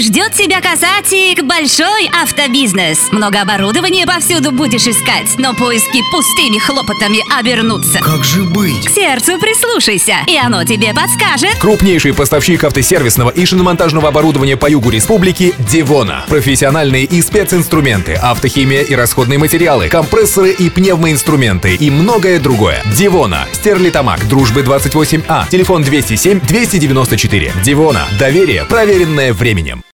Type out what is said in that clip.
ждет тебя, касатик, большой автобизнес. Много оборудования повсюду будешь искать, но поиски пустыми хлопотами обернутся. Как же быть? К сердцу прислушайся, и оно тебе подскажет. Крупнейший поставщик автосервисного и шиномонтажного оборудования по югу республики Девона. Профессиональные и специнструменты, автохимия и расходные материалы, компрессоры и пневмоинструменты и многое другое. Девона. Стерлитамак, Дружбы 28А. Телефон 207 294. Девона. Доверие, проверенное временем.